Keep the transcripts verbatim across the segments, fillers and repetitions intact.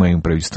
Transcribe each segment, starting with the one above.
моим правительством.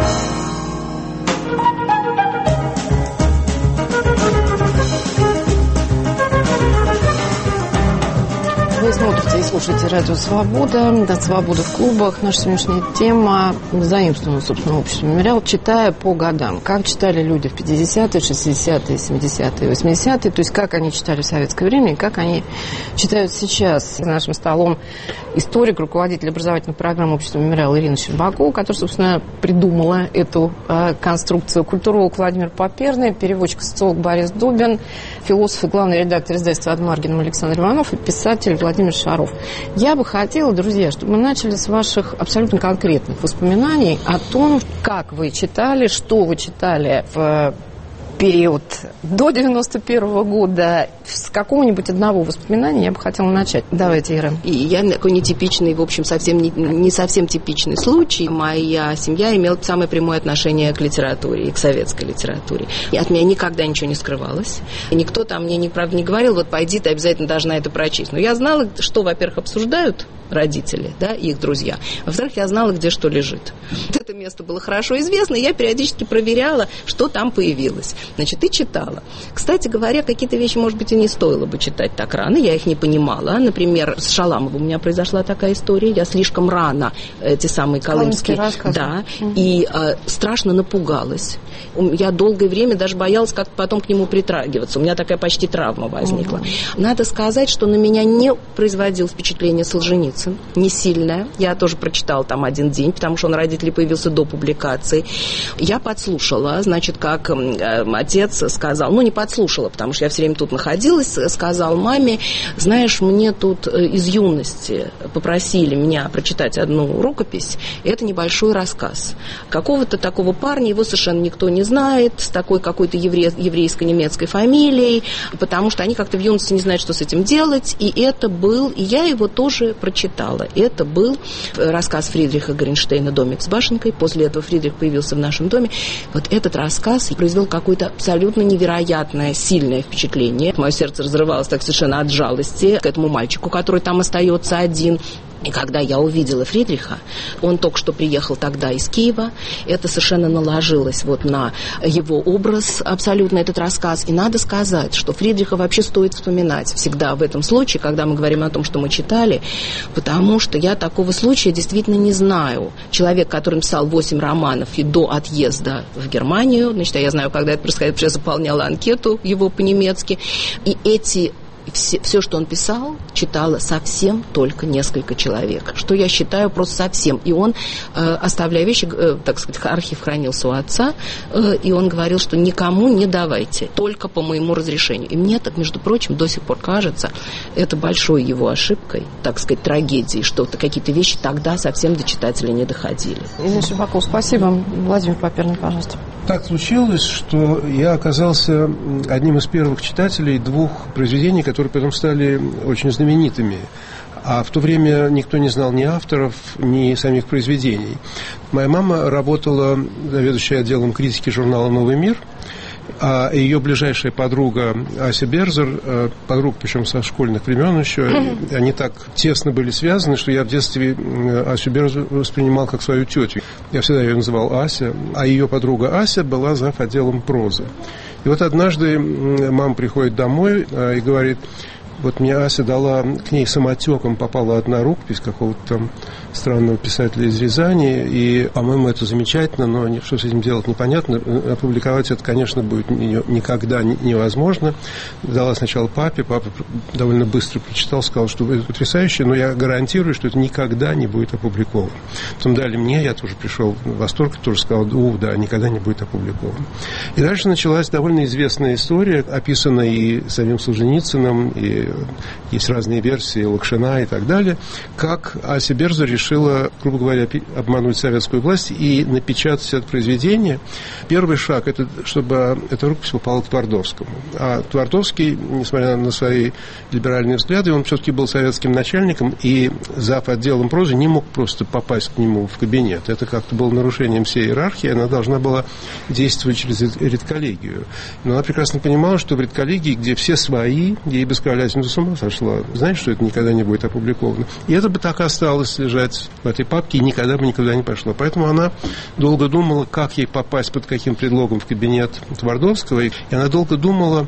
Вы смотрите и слушаете радио «Свобода». Да, «Свобода» в клубах. Наша сегодняшняя тема заимствована, собственно, обществом «Мемориал», читая по годам. Как читали люди в пятидесятые, шестидесятые, семидесятые, восьмидесятые. То есть, как они читали в советское время и как они читают сейчас. За нашим столом историк, руководитель образовательной программы общества «Мемориал» Ирина Щербакова, которая, собственно, придумала эту э, конструкцию. Культуролог Владимир Поперный, переводчик, социолог Борис Дубин, философ и главный редактор издательства «Адмаргином» Александр Иванов и писатель Владимир Владимир Шаров. Я бы хотела, друзья, чтобы мы начали с ваших абсолютно конкретных воспоминаний о том, как вы читали, что вы читали в период до девяносто первого года. С какого-нибудь одного воспоминания я бы хотела начать. Давайте, Ира. И я такой нетипичный, в общем, совсем не, не совсем типичный случай. Моя семья имела самое прямое отношение к литературе и к советской литературе. И от меня никогда ничего не скрывалось. И никто там мне, правда, не говорил, вот пойди, ты обязательно должна это прочесть. Но я знала, что, во-первых, обсуждают родители, да, и их друзья. Во-вторых, я знала, где что лежит. Вот это место было хорошо известно, и я периодически проверяла, что там появилось. Значит, и читала. Кстати говоря, какие-то вещи, может быть, и не стоило бы читать так рано, я их не понимала. Например, с Шаламовым у меня произошла такая история, я слишком рано эти самые колымские... Да, угу. И э, страшно напугалась. Я долгое время даже боялась как потом к нему притрагиваться. У меня такая почти травма возникла. Угу. Надо сказать, что на меня не производил впечатление Солженицын, не сильное. Я тоже прочитала там один день, потому что он, родителей, появился до публикации. Я подслушала, значит, как э, отец сказал, ну, не подслушала, потому что я все время тут находилась, сказал маме, знаешь, мне тут из юности попросили меня прочитать одну рукопись, и это небольшой рассказ. Какого-то такого парня, его совершенно никто не знает, с такой какой-то евре... еврейско-немецкой фамилией, потому что они как-то в юности не знают, что с этим делать, и это был, и я его тоже прочитала. Это был рассказ Фридриха Горенштейна «Домик с башенкой». После этого Фридрих появился в нашем доме. Вот этот рассказ произвел какое-то абсолютно невероятное, сильное впечатление. Мое сердце разрывалось так совершенно от жалости к этому мальчику, который там остается один. И когда я увидела Фридриха, он только что приехал тогда из Киева, это совершенно наложилось вот на его образ, абсолютно этот рассказ. И надо сказать, что Фридриха вообще стоит вспоминать всегда в этом случае, когда мы говорим о том, что мы читали, потому что я такого случая действительно не знаю. Человек, который написал восемь романов и до отъезда в Германию, значит, я знаю, когда это происходит, я заполняла анкету его по-немецки, и эти... Все, все, что он писал, читало совсем только несколько человек. Что я считаю просто совсем. И он, э, оставляя вещи, э, так сказать, архив хранился у отца, э, и он говорил, что никому не давайте, только по моему разрешению. И мне так, между прочим, до сих пор кажется, это большой его ошибкой, так сказать, трагедией, что какие-то вещи тогда совсем до читателя не доходили. Ирина Щербакова, спасибо. Владимир Поперный, пожалуйста. Так случилось, что я оказался одним из первых читателей двух произведений, которые потом стали очень знаменитыми. А в то время никто не знал ни авторов, ни самих произведений. Моя мама работала заведующей отделом критики журнала «Новый мир», а ее ближайшая подруга Ася Берзер, подруга, причем со школьных времен еще, они так тесно были связаны, что я в детстве Асю Берзер воспринимал как свою тетю. Я всегда ее называл Ася, а ее подруга Ася была зав. Отделом прозы. И вот однажды мама приходит домой и говорит, вот мне Ася дала, к ней самотеком попала одна рукопись какого-то там странного писателя из Рязани, и, по-моему, это замечательно, но что с этим делать непонятно. Опубликовать это, конечно, будет никогда невозможно. Дала сначала папе, папа довольно быстро прочитал, сказал, что это потрясающе, но я гарантирую, что это никогда не будет опубликовано. Потом дали мне, я тоже пришел в восторг, тоже сказал, у, да, никогда не будет опубликовано. И дальше началась довольно известная история, описанная и самим Солженицыным, и есть разные версии, Лакшина и так далее, как Ася Берзер решила, грубо говоря, обмануть советскую власть и напечатать это произведение. Первый шаг, это чтобы эта рукопись попала к Твардовскому. А Твардовский, несмотря на свои либеральные взгляды, он все-таки был советским начальником, и зав. Отделом прозы не мог просто попасть к нему в кабинет. Это как-то было нарушением всей иерархии, она должна была действовать через редколлегию. Но она прекрасно понимала, что в редколлегии, где все свои, ей бы сказали, совсем с ума сошла. Знаешь, что это никогда не будет опубликовано. И это бы так осталось лежать в этой папке и никогда бы никуда не пошло. Поэтому она долго думала, как ей попасть, под каким предлогом в кабинет Твардовского. И она долго думала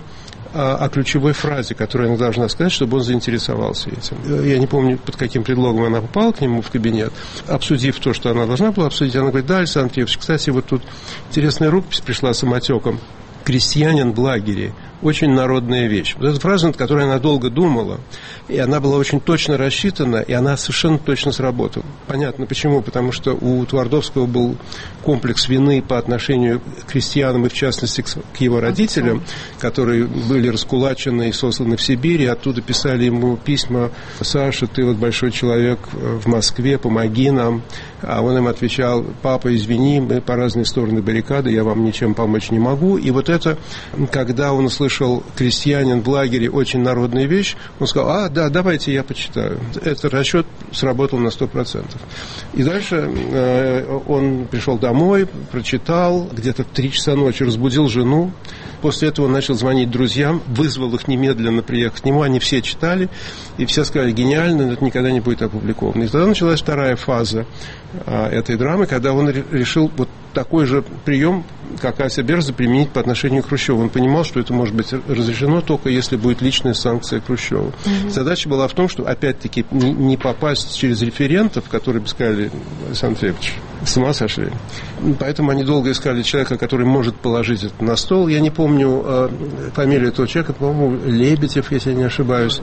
о ключевой фразе, которую она должна сказать, чтобы он заинтересовался этим. Я не помню, под каким предлогом она попала к нему в кабинет. Обсудив то, что она должна была обсудить, она говорит: да, Александр Андреевич, кстати, вот тут интересная рукопись пришла самотеком. «Крестьянин в лагере». Очень народная вещь. Вот эта фраза, над которой она долго думала, и она была очень точно рассчитана, и она совершенно точно сработала. Понятно почему. Потому что у Твардовского был комплекс вины по отношению к крестьянам, и в частности к его родителям, которые были раскулачены и сосланы в Сибирь, и оттуда писали ему письма: «Саша, ты вот большой человек в Москве, помоги нам». А он им отвечал: «Папа, извини, мы по разные стороны баррикады, я вам ничем помочь не могу». И вот это, когда он услышал «Крестьянин в лагере», очень народная вещь, он сказал: а, да, давайте я почитаю. Этот расчет сработал на сто процентов. И дальше э, он пришел домой, прочитал, где-то в три часа ночи разбудил жену. После этого он начал звонить друзьям, вызвал их немедленно приехать к нему, они все читали, и все сказали: гениально, но это никогда не будет опубликовано. И тогда началась вторая фаза а, этой драмы, когда он решил вот такой же прием, как Ася Берза, применить по отношению к Хрущеву. Он понимал, что это может быть разрешено только если будет личная санкция Хрущева. Mm-hmm. Задача была в том, что, опять-таки, не, не попасть через референтов, которые бы сказали: Александр Андреевич, с ума сошли. Поэтому они долго искали человека, который может положить это на стол. Я не помню э, фамилию этого человека, по-моему, Лебедев, если я не ошибаюсь,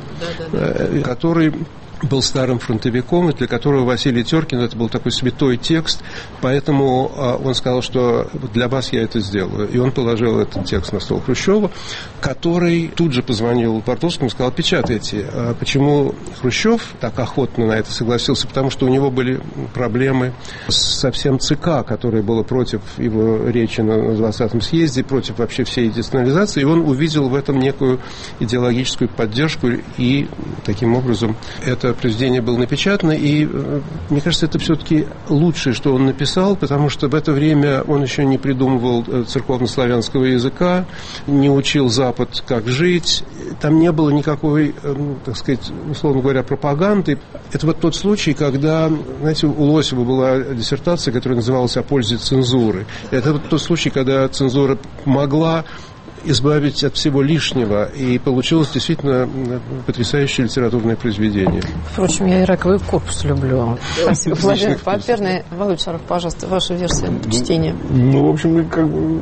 э, который был старым фронтовиком, и для которого Василий Теркин это был такой святой текст, поэтому а, он сказал, что для вас я это сделаю. И он положил этот текст на стол Хрущева, который тут же позвонил Твардовскому и сказал: печатайте. А почему Хрущев так охотно на это согласился? Потому что у него были проблемы со всем ЦК, которое было против его речи на двадцатом съезде, против вообще всей денационализации, и он увидел в этом некую идеологическую поддержку, и таким образом это произведение было напечатано, и мне кажется, это все-таки лучшее, что он написал, потому что в это время он еще не придумывал церковнославянского языка, не учил Запад, как жить, там не было никакой, так сказать, условно говоря, пропаганды. Это вот тот случай, когда, знаете, у Лосева была диссертация, которая называлась «О пользе цензуры». Это вот тот случай, когда цензура могла избавить от всего лишнего, и получилось действительно потрясающее литературное произведение. Впрочем, я и «Раковый корпус» люблю. Спасибо, Владимир Паперный. Володя Шаров, пожалуйста, ваша версия чтения. Ну, в общем, как бы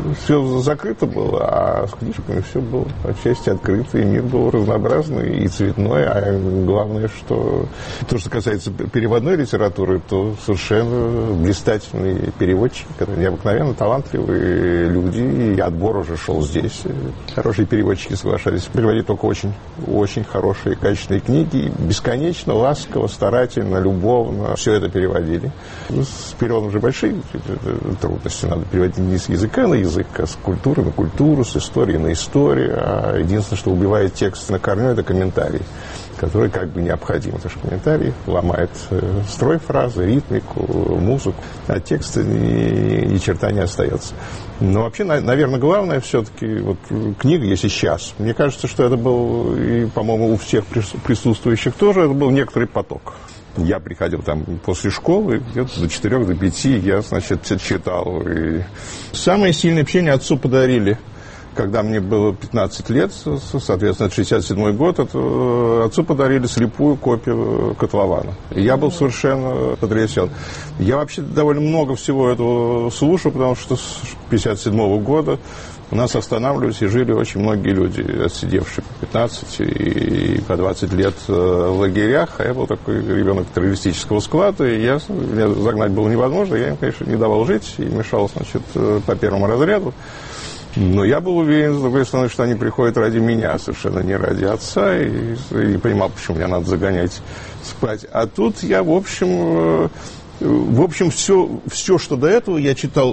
все закрыто было, а с книжками все было отчасти открыто, и мир был разнообразный и цветной, а главное, что то, что касается переводной литературы, то совершенно блистательные переводчики, которые необыкновенно талантливые люди, и отбор уже шел здесь. Хорошие переводчики соглашались переводить только очень, очень хорошие, качественные книги. Бесконечно, ласково, старательно, любовно все это переводили. С переводом уже большие трудности. Надо переводить не с языка на язык, а с культуры на культуру, с истории на историю. А единственное, что убивает текст на корню, это комментарий, который как бы необходим. Потому что комментарий ломает строй фразы, ритмику, музыку, а текста ни, ни черта не остается. Но вообще, наверное, главное все-таки вот книга, если сейчас. Мне кажется, что это был, и, по-моему, у всех присутствующих тоже, это был некоторый поток. Я приходил там после школы, где-то до четырех, до пяти, я, значит, читал. И самое сильное впечатление отцу подарили. Когда мне было пятнадцать лет, соответственно, шестьдесят седьмой год, это, отцу подарили слепую копию «Котлована». И я был совершенно потрясен. Я вообще довольно много всего этого слушал, потому что с пятьдесят седьмого года у нас останавливались и жили очень многие люди, отсидевшие по пятнадцать и по двадцать лет в лагерях. А я был такой ребенок террористического склада, и я, меня загнать было невозможно. Я им, конечно, не давал жить и мешал, значит, по первому разряду. Но я был уверен, с другой стороны, что они приходят ради меня, совершенно не ради отца, и, и понимал, почему меня надо загонять спать. А тут я, в общем, в общем, все, все, что до этого я читал,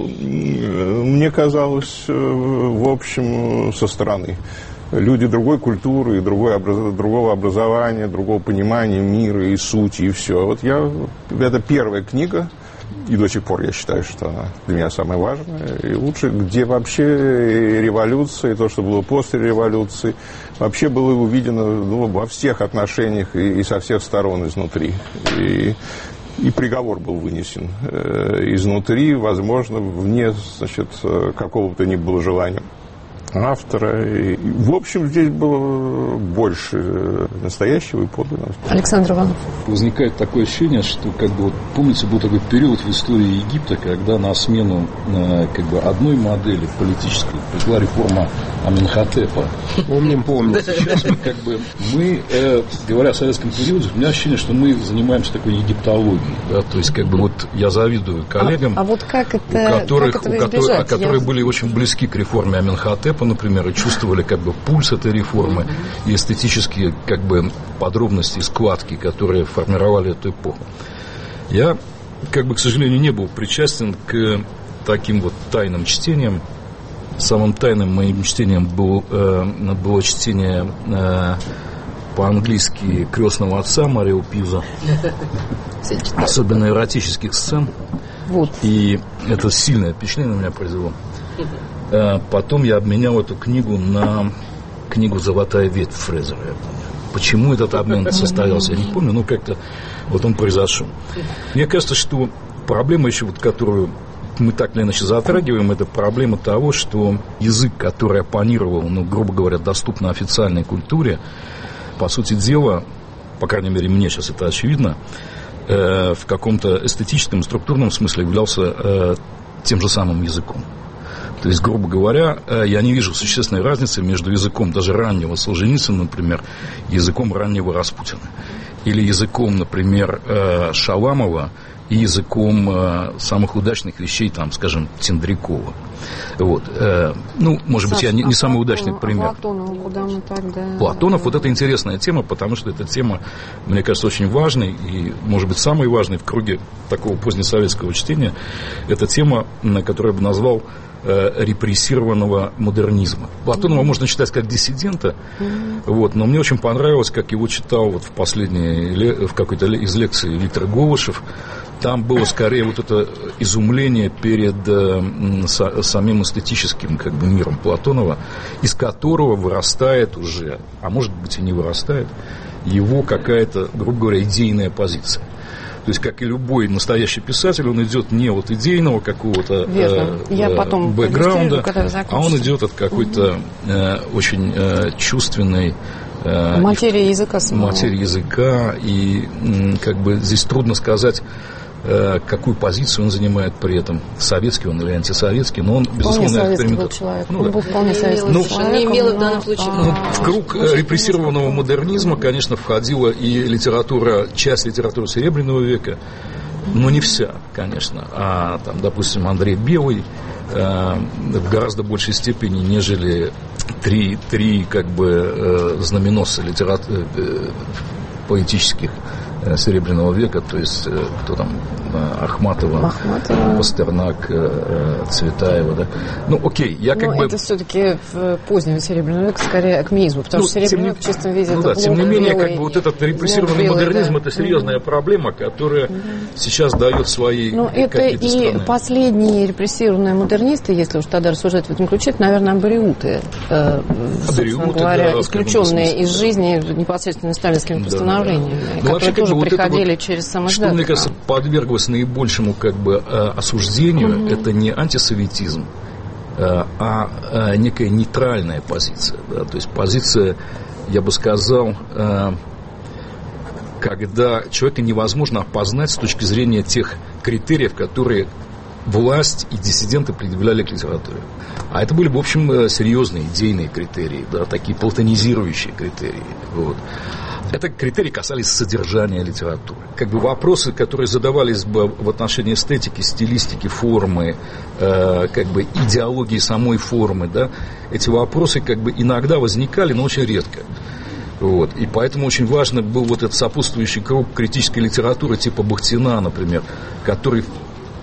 мне казалось, в общем, со стороны. Люди другой культуры, другой, другого образования, другого понимания мира и сути, и все. Вот я, это первая книга, и до сих пор я считаю, что она для меня самая важная и лучшая, где вообще революция, и то, что было после революции, вообще было увидено ну, во всех отношениях и, и со всех сторон изнутри. И, и приговор был вынесен э, изнутри, возможно, вне, значит, какого-то ни было желания автора. И, в общем, здесь было больше настоящего и подлинного. Александр Иванов. Возникает такое ощущение, что, как бы, вот, помните, был такой период в истории Египта, когда на смену как бы, одной модели политической пришла реформа Аменхотепа. Помним, помним. Сейчас мы, как бы, мы, э, говоря о советском периоде, у меня ощущение, что мы занимаемся такой египтологией. Да? То есть, как бы, вот я завидую коллегам, а, а вот как это, у которых, как этого у которых, избежать? которые Я... были очень близки к реформе Аменхотепа, например, и чувствовали как бы пульс этой реформы mm-hmm. и эстетические как бы подробности, складки, которые формировали эту эпоху. Я, как бы, к сожалению, не был причастен к таким вот тайным чтениям. Самым тайным моим чтением был, э, было чтение э, по-английски «Крестного отца» Марио Пизо, особенно эротических сцен. Вот. И это сильное впечатление на меня произвело. Потом я обменял эту книгу на книгу «Золотая ветвь» Фрезера. Почему этот обмен состоялся, я не помню, но как-то вот он произошел. Мне кажется, что проблема еще, вот, которую мы так или иначе затрагиваем, это проблема того, что язык, который оппонировал, ну, грубо говоря, доступно официальной культуре, по сути дела, по крайней мере, мне сейчас это очевидно, э, в каком-то эстетическом, структурном смысле являлся э, тем же самым языком. То есть, грубо говоря, я не вижу существенной разницы между языком даже раннего Солженицына, например, и языком раннего Распутина. Или языком, например, Шаламова и языком самых удачных вещей, там, скажем, Тендрякова. Вот. Ну, может Саш, быть, я не, не а самый Платон, удачный пример. А Платонов, куда мы тогда... Платонов, вот это интересная тема, потому что эта тема, мне кажется, очень важной и, может быть, самой важной в круге такого позднесоветского чтения. Это тема, которую я бы назвал репрессированного модернизма. Платонова mm-hmm. можно читать как диссидента, mm-hmm. вот, но мне очень понравилось, как его читал вот в последней, в какой-то из лекций Виктор Голышев. Там было скорее вот это изумление перед э, со, самим эстетическим как бы миром Платонова, из которого вырастает уже, а может быть и не вырастает, его какая-то, грубо говоря, идейная позиция. То есть, как и любой настоящий писатель, он идет не от идейного какого-то э, Я потом бэкграунда, а он идет от какой-то э, очень э, чувственной э, материи языка самого. Материи языка. И м, как бы здесь трудно сказать, э, какую позицию он занимает при этом. Советский он или антисоветский, но он, безусловно, экспериментатор. Ну, он был вполне советским ну, человеком. Не имела в данном случае. Ну, в круг репрессированного модернизма, конечно, входила и литература, часть литературы Серебряного века, но не вся, конечно. А, там, допустим, Андрей Белый э, в гораздо большей степени, нежели три, три как бы, э, знаменосца литературы э, поэтических э, Серебряного века, то есть э, кто там, Ахматова, Ахматова. Пастернак, Цветаева, да. Ну, окей, я как Но бы... это все-таки в позднем Серебряном веке скорее акмеизму, потому ну, что Серебряный век в чистом виде ну, это да, тем не менее, белый, как бы вот этот репрессированный белый, модернизм, да. Это серьезная mm-hmm. проблема, которая mm-hmm. сейчас дает свои Ну, это и страны. Последние репрессированные модернисты, если уж тогда рассуждать в этом ключе, это, наверное, абориуты, э, собственно говоря, да, исключенные из жизни непосредственно сталинскими да, постановлениями, да, да. которые вообще, тоже вот приходили вот, через самоздат. Что, мне кажется, подверглось наибольшему как бы осуждению, mm-hmm. это не антисоветизм, а некая нейтральная позиция, да, то есть позиция, я бы сказал, когда человека невозможно опознать с точки зрения тех критериев, которые власть и диссиденты предъявляли к литературе. А это были, в общем, серьезные идейные критерии, да, такие платонизирующие критерии. Вот. Это критерии касались содержания литературы. Как бы вопросы, которые задавались бы в отношении эстетики, стилистики, формы, э, как бы идеологии самой формы, да, эти вопросы как бы иногда возникали, но очень редко. Вот. И поэтому очень важно был вот этот сопутствующий круг критической литературы типа Бахтина, например, который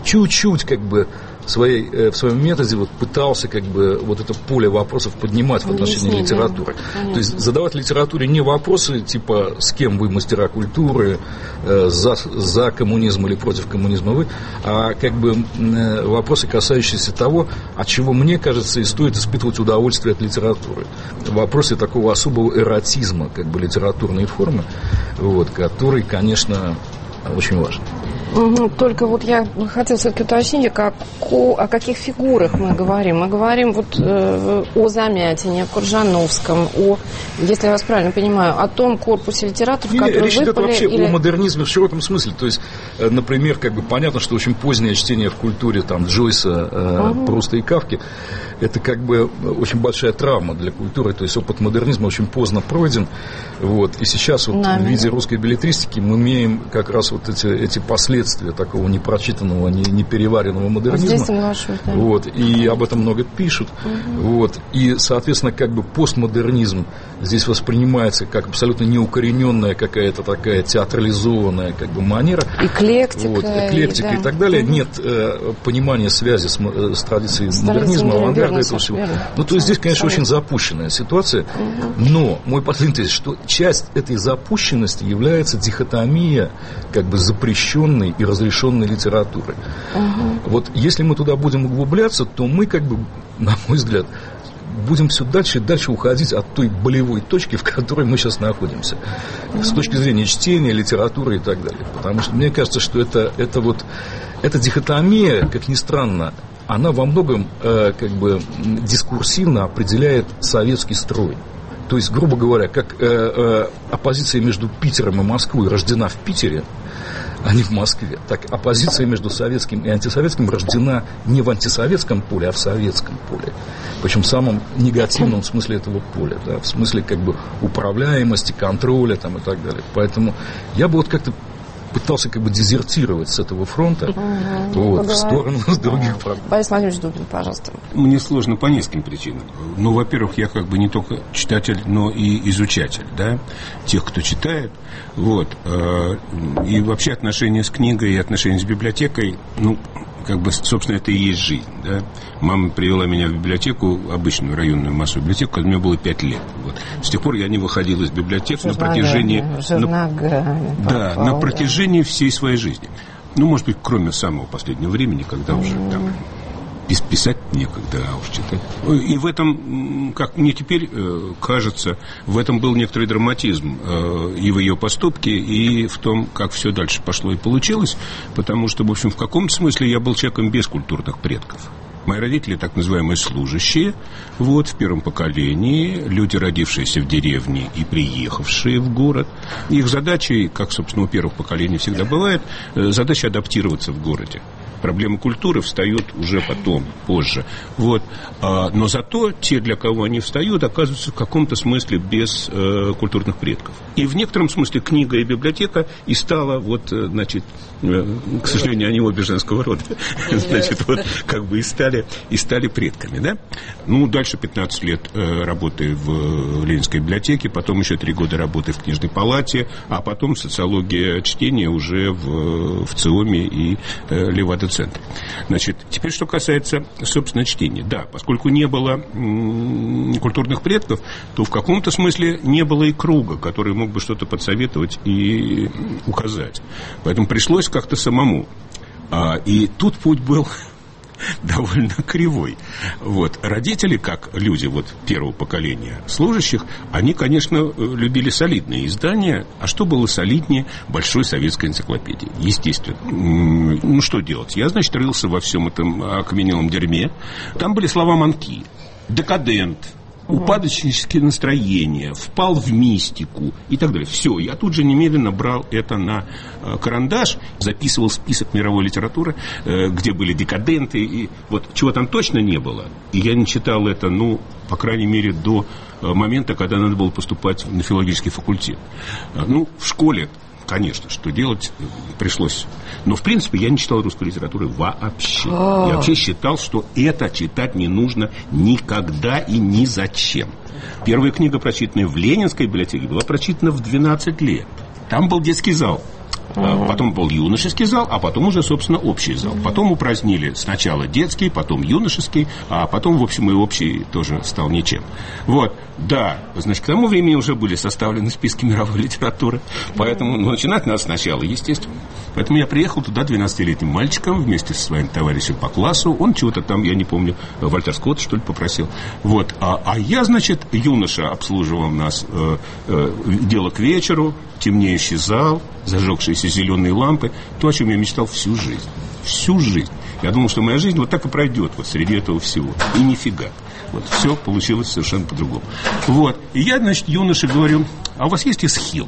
чуть-чуть как бы в, своей, в своем методе вот пытался как бы вот это поле вопросов поднимать в отношении Объясни, литературы. Да. То есть задавать литературе не вопросы типа с кем вы мастера культуры, за, за коммунизм или против коммунизма вы, а как бы вопросы, касающиеся того, от чего, мне кажется, и стоит испытывать удовольствие от литературы. Вопросы такого особого эротизма, как бы литературной формы, вот, который, конечно, очень важен. Угу, только вот я хотела все-таки уточнить, как, о каких фигурах мы говорим. Мы говорим вот э, о Замятине, о Коржановском, о, если я вас правильно понимаю, о том корпусе литераторов, не, которые речь идет выпали, вообще или... о модернизме в широком смысле. То есть, э, например, как бы понятно, что очень позднее чтение в культуре там, Джойса, э, угу. Пруста и Кафки, это как бы очень большая травма для культуры. То есть опыт модернизма очень поздно пройден. Вот. И сейчас вот в виде русской беллетристики мы имеем как раз вот эти, эти последствия такого непрочитанного, не, непереваренного модернизма. Здесь соглашусь, да. Вот, и об этом много пишут. Угу. Вот, и, соответственно, как бы постмодернизм здесь воспринимается как абсолютно неукорененная какая-то такая театрализованная как бы манера. Эклектика. Вот, эклектика и, да. и так далее. Угу. Нет э, понимания связи с, с традицией с модернизма, авангарда этого всего. Верно. Ну, то есть здесь, конечно, очень запущенная ситуация. Угу. Но мой последний тезис, что часть этой запущенности является дихотомия как бы запрещенной и разрешенной литературы. Угу. Вот если мы туда будем углубляться, то мы, как бы, на мой взгляд, будем все дальше и дальше уходить от той болевой точки, в которой мы сейчас находимся. Угу. С точки зрения чтения, литературы и так далее. Потому что мне кажется, что это, это вот эта дихотомия, как ни странно, она во многом э, как бы дискурсивно определяет советский строй. То есть, грубо говоря, как э, э, оппозиция между Питером и Москвой рождена в Питере, а не в Москве. Так оппозиция между советским и антисоветским рождена не в антисоветском поле, а в советском поле. Причем в самом негативном смысле этого поля, да, в смысле как бы управляемости, контроля там, и так далее. Поэтому я бы вот как-то пытался как бы дезертировать с этого фронта угу, вот, в сторону с других проблем. Борис Владимирович Дубин, пожалуйста. Мне сложно по нескольким причинам. Ну, во-первых, я как бы не только читатель, но и изучатель, да, тех, кто читает. Вот. И вообще отношения с книгой и отношения с библиотекой, ну, как бы, собственно, это и есть жизнь, да. Мама привела меня в библиотеку, обычную районную массовую библиотеку, когда мне было пять лет. Вот. С тех пор я не выходил из библиотек на протяжении... На, да, на протяжении всей своей жизни. Ну, может быть, кроме самого последнего времени, когда уже там... писать некогда, а уж читать. И в этом, как мне теперь кажется, в этом был некоторый драматизм и в ее поступке, и в том, как все дальше пошло и получилось, потому что, в общем, в каком-то смысле я был человеком без культурных предков. Мои родители так называемые служащие, вот, в первом поколении, люди, родившиеся в деревне и приехавшие в город. Их задачей, как, собственно, у первых поколений всегда бывает, задача адаптироваться в городе. Проблемы культуры встают уже потом, позже. Вот. Но зато те, для кого они встают, оказываются в каком-то смысле без э, культурных предков. И в некотором смысле книга и библиотека и стала, вот, значит, э, к сожалению, они обе женского рода, значит, вот, как бы и стали, и стали предками, да? Ну, дальше пятнадцать лет э, работы в Ленинской библиотеке, потом еще три года работы в книжной палате, а потом социология чтения уже в, в ЦИОМе и э, Левада центре. Значит, теперь, что касается, собственно, чтения. Да, поскольку не было м- культурных предков, то в каком-то смысле не было и круга, который мог бы что-то подсоветовать и указать. Поэтому пришлось как-то самому. А, и тут путь был довольно кривой. Вот. Родители, как люди вот, первого поколения служащих, они, конечно, любили солидные издания. А что было солиднее большой советской энциклопедии? Естественно. Ну, что делать? Я, значит, рылся во всем этом окаменелом дерьме. Там были слова манки. Декадент, упадочнические настроения, впал в мистику и так далее. Все, я тут же немедленно брал это на карандаш, записывал список мировой литературы, где были декаденты, и вот чего там точно не было. И я не читал это, ну, по крайней мере, до момента, когда надо было поступать на филологический факультет. Ну, в школе, конечно, что делать пришлось. Но, в принципе, я не читал русской литературы вообще. А-а-а. Я вообще считал, что это читать не нужно никогда и ни зачем. Первая книга, прочитанная в Ленинской библиотеке, была прочитана в двенадцать лет. Там был детский зал. Uh-huh. Потом был юношеский зал, а потом уже, собственно, общий зал. Uh-huh. Потом упразднили сначала детский, потом юношеский, а потом, в общем, и общий тоже стал ничем. Вот, да, значит, к тому времени уже были составлены списки мировой литературы, поэтому ну, начинать надо сначала, естественно. Поэтому я приехал туда двенадцатилетним мальчиком вместе со своим товарищем по классу. Он чего-то там, я не помню, Вальтер Скотт, что ли, попросил. Вот, а, а я, значит, юноша обслуживал нас, э, э, дело к вечеру, темнеющий зал, зажегшиеся зеленые лампы, то, о чем я мечтал всю жизнь. Всю жизнь. Я думал, что моя жизнь вот так и пройдет вот среди этого всего. И нифига. Вот, все получилось совершенно по-другому. Вот. И я, значит, юноше говорю, а у вас есть исхил?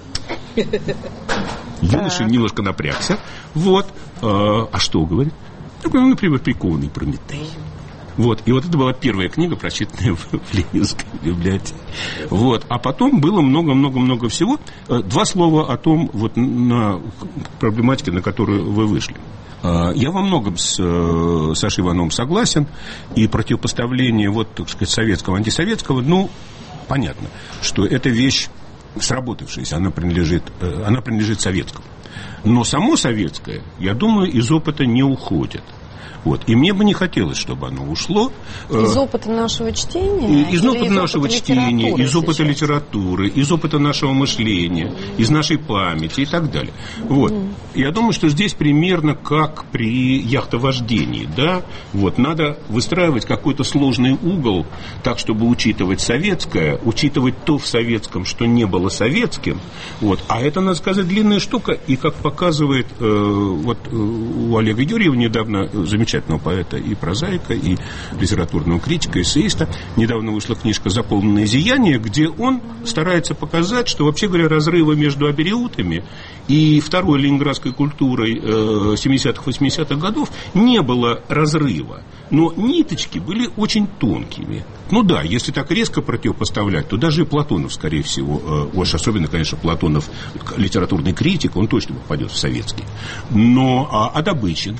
Юноша немножко напрягся. Вот. А, а что, говорит? Я говорю, ну, например, «Прикованный Прометей». Вот. И вот это была первая книга, прочитанная в Ленинской библиотеке. Вот. А потом было много-много-много всего. Два слова о том, вот, на проблематике, на которую вы вышли. Я во многом с Сашей Ивановым согласен. И противопоставление, вот, так сказать, советского, антисоветского, ну, понятно, что эта вещь сработавшаяся, она принадлежит, она принадлежит советскому. Но само советское, я думаю, из опыта не уходит. Вот. И мне бы не хотелось, чтобы оно ушло. Из опыта нашего чтения? Из опыта из нашего опыта чтения, из опыта сейчас? литературы, из опыта нашего мышления, из нашей памяти и так далее. Вот. Mm. Я думаю, что здесь примерно как при яхтовождении. Да? Вот. Надо выстраивать какой-то сложный угол, так, чтобы учитывать советское, учитывать то в советском, что не было советским. Вот. А это, надо сказать, длинная штука. И как показывает э, вот, у Олега Юрьева недавно замечательно поэта и прозаика, и литературного критика, эссеиста. Недавно вышла книжка «Заполненное зияние», где он старается показать, что, вообще говоря, разрыва между абериутами и второй ленинградской культурой семидесятых-восьмидесятых годов не было разрыва. Но ниточки были очень тонкими. Ну да, если так резко противопоставлять, то даже и Платонов, скорее всего, уж особенно, конечно, Платонов, литературный критик, он точно попадет в советский. Но а, а Добычин,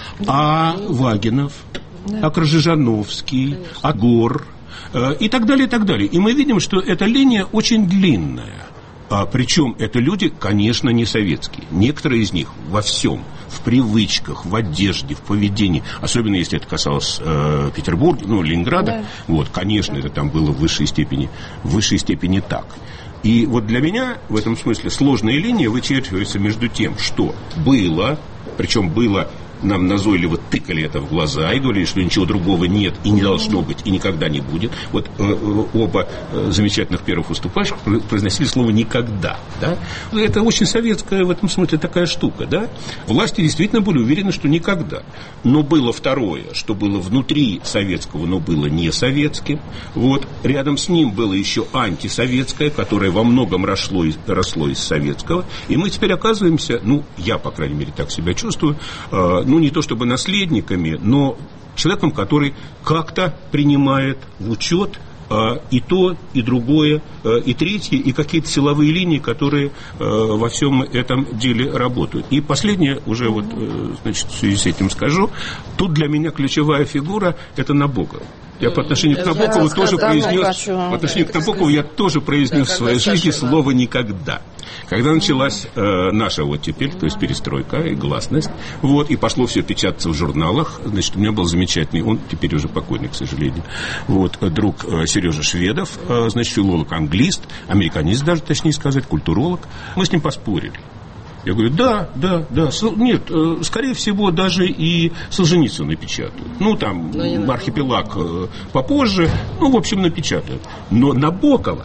а Вагинов, да. а Крыжижановский, Конечно. а Гор э, и так далее, и так далее. И мы видим, что эта линия очень длинная. А, причем это люди, конечно, не советские. Некоторые из них во всем, в привычках, в одежде, в поведении, особенно если это касалось э, Петербурга, ну, Ленинграда, да. вот, конечно, да. это там было в высшей степени, в высшей степени так. И вот для меня в этом смысле сложная линия вычерчивается между тем, что было, причем было... Нам назойливо тыкали это в глаза и говорили, что ничего другого нет и не должно быть, и никогда не будет. Вот э, оба э, замечательных первых выступающих произносили слово «никогда». Да? Это очень советская в этом смысле такая штука. Да? Власти действительно были уверены, что никогда. Но было второе, что было внутри советского, но было не советским. Вот. Рядом с ним было еще антисоветское, которое во многом росло из, росло из советского. И мы теперь оказываемся, ну, я, по крайней мере, так себя чувствую, э, ну, не то чтобы наследниками, но человеком, который как-то принимает в учет э, и то, и другое, э, и третье, и какие-то силовые линии, которые э, во всем этом деле работают. И последнее, уже вот, э, значит, в связи с этим скажу, тут для меня ключевая фигура – это Набоков. Я по отношению к Набокову тоже произнес, по отношению к Набокову я тоже произнес в своей жизни слово «никогда». Когда началась э, наша вот теперь, то есть перестройка и гласность, вот, и пошло все печататься в журналах, значит, у меня был замечательный, он теперь уже покойный, к сожалению, вот, друг э, Сережа Шведов, э, значит, филолог-англист, американист даже, точнее сказать, культуролог. Мы с ним поспорили. Я говорю, да, да, да. Нет, э, скорее всего, даже и Солженицына напечатают. Ну, там, архипелаг э, попозже. Ну, в общем, напечатают. Но Набокова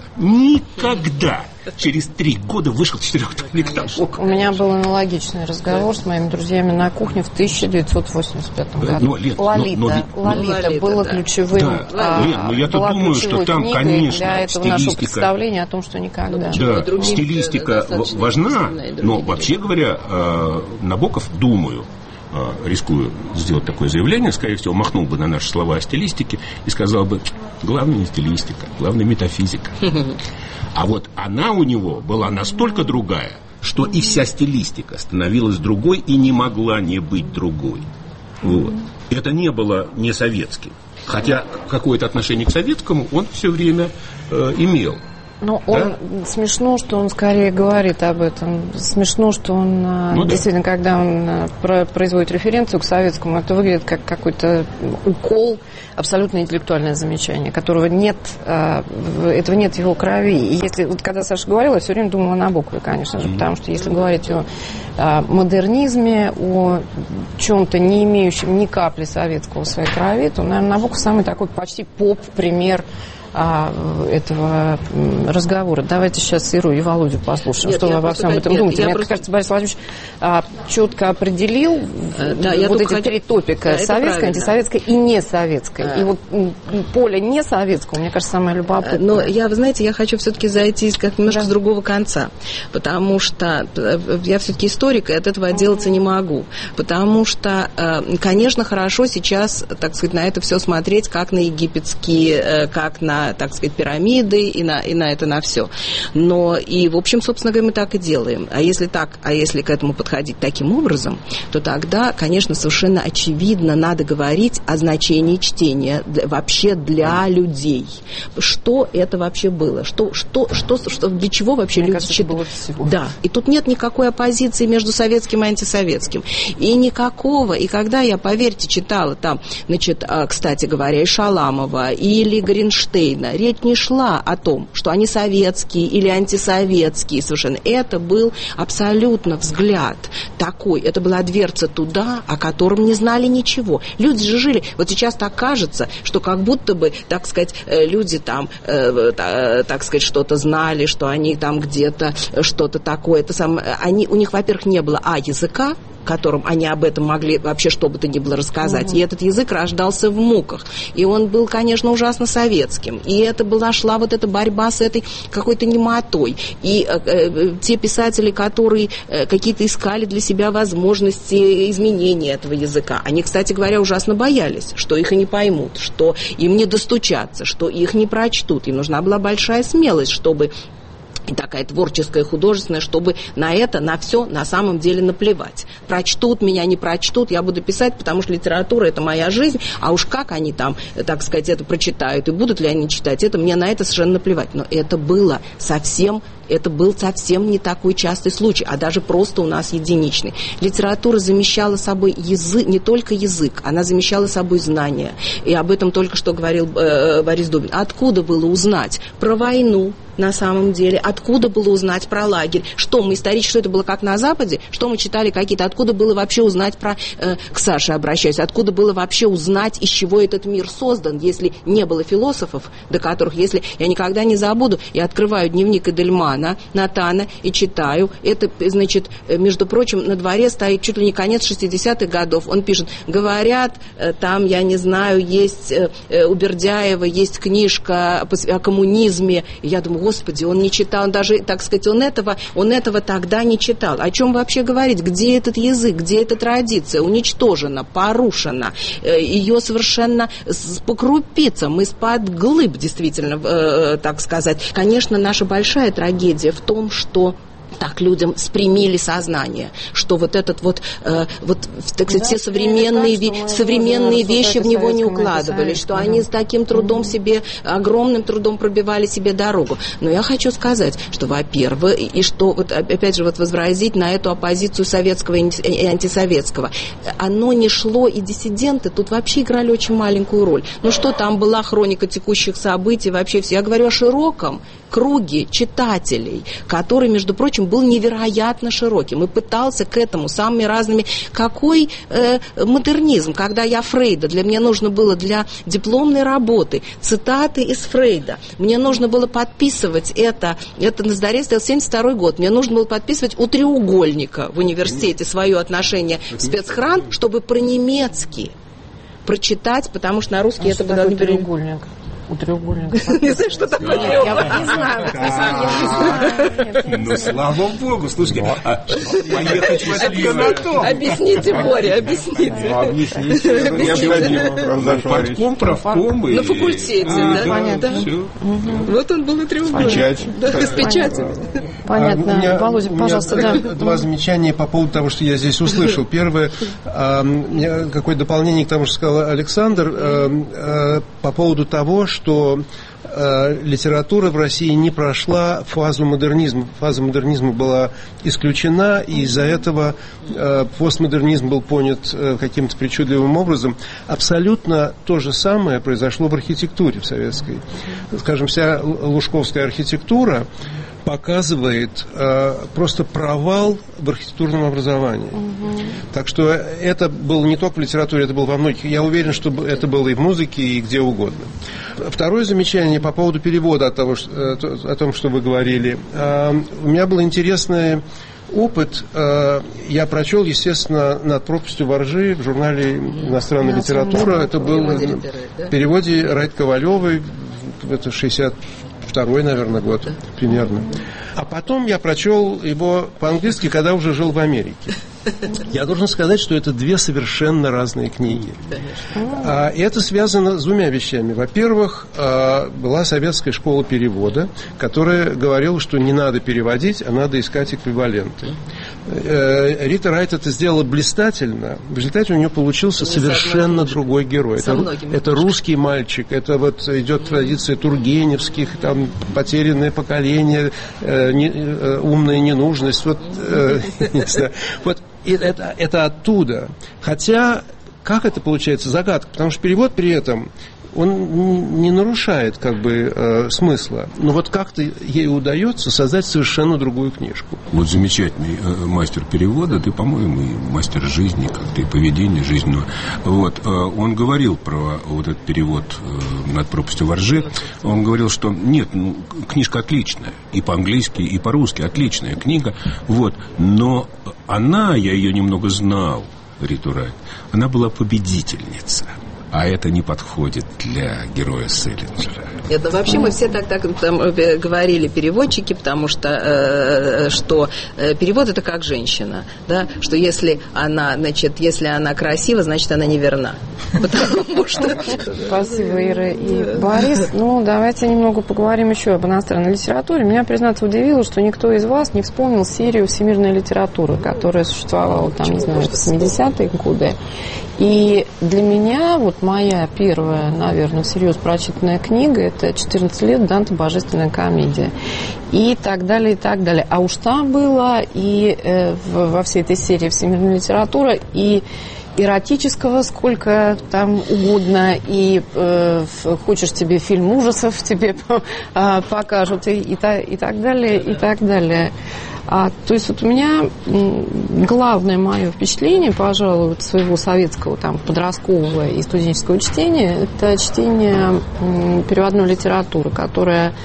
никогда. Через три года вышел четырехтомник Набокова. У меня был аналогичный разговор с моими друзьями на кухне в тысяча девятьсот восемьдесят пятом году. Но, Лен, Лолита. Но, но, Лолита, Лолита было да. ключевым. Да. А, Лен, но я-то думаю, что там, конечно, для этого нашего представления о том, что никогда. Да, да. стилистика важна, но вообще говоря, Набоков, думаю, рискую сделать такое заявление, скорее всего, махнул бы на наши слова о стилистике и сказал бы, главное не стилистика, главное метафизика. А вот она у него была настолько другая, что и вся стилистика становилась другой и не могла не быть другой. Вот. Это не было не советским. Хотя какое-то отношение к советскому он все время э, имел. Ну, он Да? смешно, что он скорее говорит об этом. Смешно, что он Ну, действительно, да. когда он про- производит референцию к советскому, это выглядит как какой-то укол, абсолютно интеллектуальное замечание, которого нет, этого нет в его крови. И если, вот когда Саша говорила, я все время думала на буквы, конечно же, mm-hmm. потому что если говорить о, о модернизме, о чем-то, не имеющем ни капли советского в своей крови, то, наверное, Набоков самый такой почти поп-пример этого разговора. Давайте сейчас Иру и Володю послушаем, нет, что вы обо всем этом нет, думаете. Мне просто... кажется, Борис Владимирович а, четко определил да, вот эти хочу... три топика: да, советское, антисоветское и несоветское. А. И вот поле несоветского, мне кажется, самое любопытное. Но я, вы знаете, я хочу все-таки зайти как немножко да. с другого конца, потому что я все-таки историк, и от этого отделаться не могу. Потому что, конечно, хорошо сейчас, так сказать, на это все смотреть, как на египетские, как на, так сказать, пирамиды и на, и на это, на все. Но и, в общем, собственно говоря, мы так и делаем. А если так, а если к этому подходить таким образом, то тогда, конечно, совершенно очевидно надо говорить о значении чтения для, вообще для людей. Что это вообще было? Что, что, что, что, для чего вообще Мне люди читают? Да. И тут нет никакой оппозиции между советским и антисоветским. И никакого. И когда я, поверьте, читала там, значит, кстати говоря, и Шаламова, или Горенштейна, речь не шла о том, что они советские или антисоветские совершенно. Это был абсолютно взгляд такой. Это была дверца туда, о котором не знали ничего. Люди же жили. Вот сейчас так кажется, что как будто бы, так сказать, люди там, э, так сказать, что-то знали, что они там где-то что-то такое. Это сам, они, у них, во-первых, не было а языка, которым они об этом могли вообще что бы то ни было рассказать. Mm-hmm. И этот язык рождался в муках. И он был, конечно, ужасно советским. И это была, шла вот эта борьба с этой какой-то немотой. И э, э, те писатели, которые э, какие-то искали для себя возможности изменения этого языка, они, кстати говоря, ужасно боялись, что их и не поймут, что им не достучатся, что их не прочтут. Им нужна была большая смелость, чтобы... И такая творческая, художественная, чтобы на это, на все на самом деле наплевать. Прочтут меня, не прочтут, я буду писать, потому что литература – это моя жизнь, а уж как они там, так сказать, это прочитают и будут ли они читать, это мне на это совершенно наплевать. Но это было совсем... Это был совсем не такой частый случай, а даже просто у нас единичный. Литература замещала собой язык, не только язык, она замещала собой знания. И об этом только что говорил э, Борис Дубин. Откуда было узнать про войну на самом деле? Откуда было узнать про лагерь? Что мы исторически, что это было как на Западе? Что мы читали какие-то? Откуда было вообще узнать про... Э, к Саше обращаюсь. Откуда было вообще узнать, из чего этот мир создан, если не было философов, до которых, если... Я никогда не забуду, я открываю дневник Эдельмана, Натана и читаю. Это, значит, между прочим, на дворе стоит чуть ли не конец шестидесятых годов. Он пишет, говорят, там, я не знаю, есть у Бердяева есть книжка о коммунизме. И я думаю, господи, он не читал, он даже, так сказать, он этого, он этого тогда не читал. О чем вообще говорить? Где этот язык? Где эта традиция? Уничтожена, порушена. Ее совершенно по крупицам, из-под глыб, действительно, так сказать. Конечно, наша большая трагедия в том, что так людям спрямили сознание, что вот этот вот, э, вот так сказать, да, все современные, так, современные вещи в него не укладывались, что они с таким трудом mm-hmm. себе, огромным трудом пробивали себе дорогу. Но я хочу сказать, что, во-первых, и, и что, вот, опять же, вот возразить на эту оппозицию советского и антисоветского, оно не шло, и диссиденты тут вообще играли очень маленькую роль. Ну что, там была хроника текущих событий, вообще все. Я говорю о широком круге читателей, который, между прочим, был невероятно широким и пытался к этому самыми разными... Какой э, модернизм, когда я Фрейда, для меня нужно было для дипломной работы цитаты из Фрейда, мне нужно было подписывать это, это на заре стоял семьдесят второй год, мне нужно было подписывать у треугольника в университете свое отношение в спецхран, чтобы про-немецки прочитать, потому что на русский а это было... Треугольник? У треугольника. Не знаю, что такое треугольник. Не знаю. Ну, слава богу, слушайте, поехать в этот канатон. Объясните, Боря, объясните. Партком, правком. На факультете, да? Понятно. Вот он был и треугольник. Печать. Да, с печатью. Понятно. Володя, пожалуйста, да. Два замечания по поводу того, что я здесь услышал. Первое, какое дополнение к тому, что сказал Александр, по поводу того, что э, литература в России не прошла фазу модернизма. Фаза модернизма была исключена, и из-за этого э, постмодернизм был понят э, каким-то причудливым образом. Абсолютно то же самое произошло в архитектуре в советской. Скажем, вся лужковская архитектура показывает э, просто провал в архитектурном образовании. Угу. Так что это было не только в литературе, это было во многих. Я уверен, что это было и в музыке, и где угодно. Второе замечание по поводу перевода от того, что, о том, что вы говорили. Э, у меня был интересный опыт. Э, я прочел, естественно, «Над пропастью воржи» в журнале «Иностранная литература». Это был в переводе Райт Ковалевой. Это шестьдесят второй, наверное, год, да, примерно. А потом я прочел его по-английски, когда уже жил в Америке. Я должен сказать, что это две совершенно разные книги. А, и это связано с двумя вещами. Во-первых, а, была советская школа перевода, которая говорила, что не надо переводить, а надо искать эквиваленты. Э, Рита Райт это сделала блистательно. В результате у нее получился совершенно другой герой. Это, это русский мальчик, это вот идет традиция тургеневских, там потерянное поколение, э, не, э, умная ненужность. Вот, э, не знаю, вот. И это, это оттуда. Хотя, как это получается, загадка. Потому что перевод при этом, он не нарушает как бы э, смысла. Но вот как-то ей удается создать совершенно другую книжку. Вот замечательный э, мастер перевода, ты, по-моему, и мастер жизни, как-то и поведения жизненного. Вот, э, он говорил про вот этот перевод э, «Над пропастью воржи». Он говорил, что нет, ну, книжка отличная. И по-английски, и по-русски отличная книга. Вот, но она, я ее немного знал, Риту Райт, она была победительница. А это не подходит для героя Селлинджера. Это вообще мы все так, так там, говорили, переводчики, потому что, э, что э, перевод это как женщина, да, что если она, значит, если она красива, значит она неверна. Потому что... Спасибо, Ира и Борис. Ну, давайте немного поговорим еще об иностранной литературе. Меня, признаться, удивило, что никто из вас не вспомнил серию «Всемирная литература», которая существовала там, не знаю, в семидесятые годы. И для меня вот моя первая, наверное, всерьез прочитанная книга — это «четырнадцать лет. Данте. Божественная комедия». И так далее, и так далее. А уж там было и э, в, во всей этой серии «Всемирная литература» и эротического сколько там угодно, и э, хочешь тебе фильм ужасов, тебе э, покажут, и, и, та, и так далее, и так далее. А, то есть вот у меня главное мое впечатление, пожалуй, вот своего советского там подросткового и студенческого чтения, это чтение переводной литературы, которая